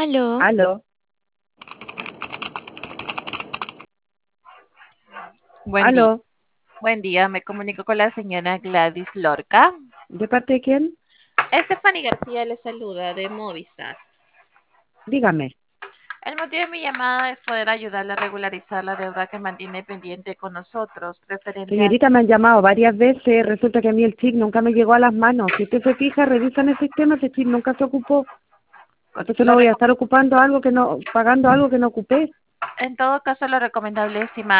Aló, Aló, buen día. aló, Buen día, me comunico con la señora Gladys Lorca. ¿de parte de quién? Stephanie García le saluda de Movistar. Dígame. El motivo de mi llamada es poder ayudarle a regularizar la deuda que mantiene pendiente con nosotros, referente a... Señorita, me han llamado varias veces, resulta que a mí el chip nunca me llegó a las manos. Si usted se fija, revisa en el sistema, ese chip nunca se ocupó. Entonces no Lo voy a reco- estar ocupando algo que no, pagando algo que no ocupé. En todo caso, lo recomendable, estimada,